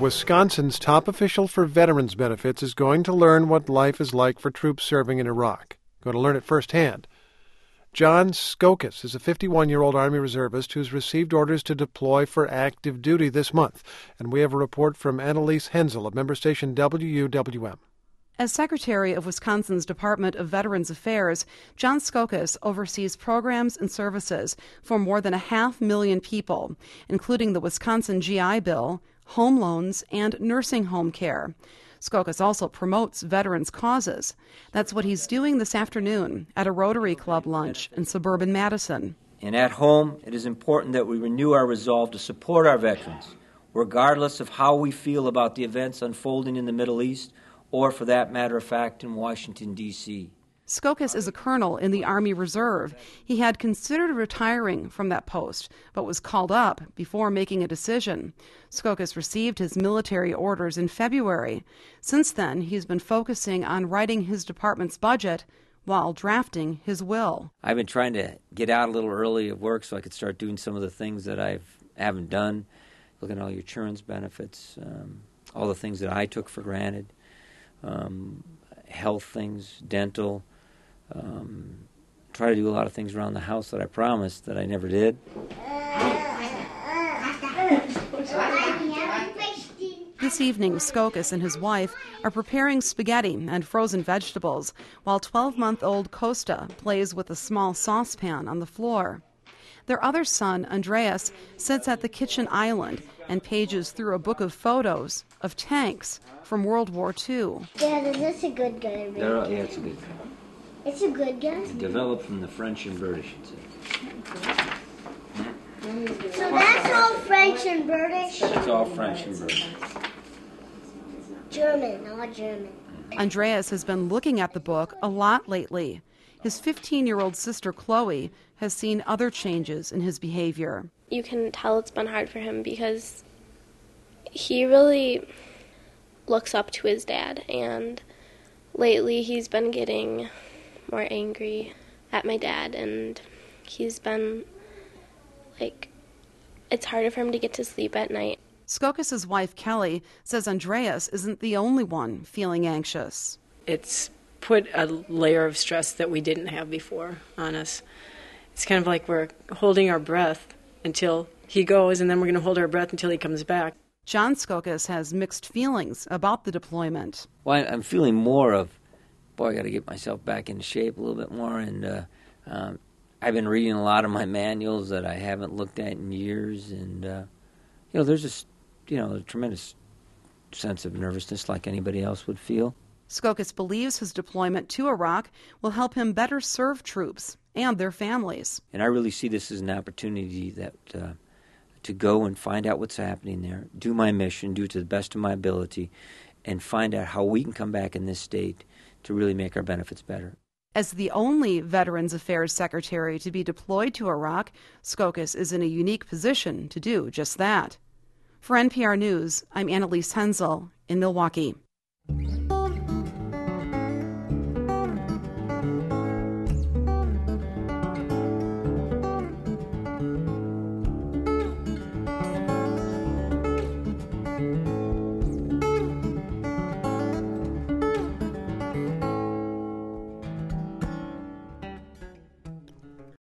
Wisconsin's top official for veterans benefits is going to learn what life is like for troops serving in Iraq. Going to learn it firsthand. John Skokas is a 51-year-old Army reservist who's received orders to deploy for active duty this month. And we have a report from Annalise Hensel of member station WUWM. As Secretary of Wisconsin's Department of Veterans Affairs, John Skokas oversees programs and services for more than 500,000 people, including the Wisconsin GI Bill, home loans, and nursing home care. Skokas also promotes veterans' causes. That's what he's doing this afternoon at a Rotary Club lunch in suburban Madison. And at home, it is important that we renew our resolve to support our veterans, regardless of how we feel about the events unfolding in the Middle East, or for that matter of fact in Washington, D.C. Skokas is a colonel in the Army Reserve. He had considered retiring from that post, but was called up before making a decision. Skokas received his military orders in February. Since then, he's been focusing on writing his department's budget while drafting his will. I've been trying to get out a little early of work so I could start doing some of the things that I haven't done, looking at all your insurance benefits, all the things that I took for granted. Health things, dental, try to do a lot of things around the house that I promised that I never did. This evening, Skokas and his wife are preparing spaghetti and frozen vegetables, while 12-month-old Costa plays with a small saucepan on the floor. Their other son, Andreas, sits at the kitchen island and pages through a book of photos of tanks from World War II. Dad, is this a good gun? Yeah, it's a good gun. It's a good gun? Developed from the French and British, it says. So that's all French and British? It's all French and British. German, all German. Andreas has been looking at the book a lot lately. His 15-year-old sister, Chloe, has seen other changes in his behavior. You can tell it's been hard for him because he really looks up to his dad, and lately he's been getting more angry at my dad, and he's been, it's harder for him to get to sleep at night. Skokas' wife, Kelly, says Andreas isn't the only one feeling anxious. It's put a layer of stress that we didn't have before on us. It's kind of like we're holding our breath until he goes, and then we're going to hold our breath until he comes back. John Skokas has mixed feelings about the deployment. Well, I'm feeling more of, boy, I got to get myself back into shape a little bit more, and I've been reading a lot of my manuals that I haven't looked at in years, and there's just a tremendous sense of nervousness like anybody else would feel. Skokas believes his deployment to Iraq will help him better serve troops and their families. And I really see this as an opportunity that to go and find out what's happening there, do my mission, do it to the best of my ability, and find out how we can come back in this state to really make our benefits better. As the only Veterans Affairs Secretary to be deployed to Iraq, Skokas is in a unique position to do just that. For NPR News, I'm Annalise Hensel in Milwaukee.